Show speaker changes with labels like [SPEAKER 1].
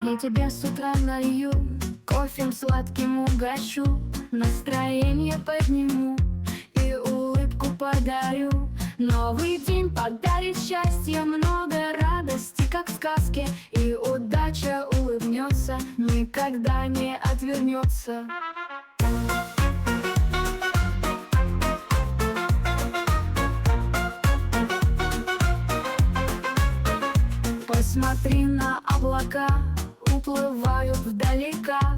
[SPEAKER 1] Я тебе с утра налью, кофем сладким угощу, настроение подниму и улыбку подарю. Новый день подарит счастье, много радости, как в сказке, и удача улыбнется, никогда не отвернется. Посмотри на облака, уплывают вдалека.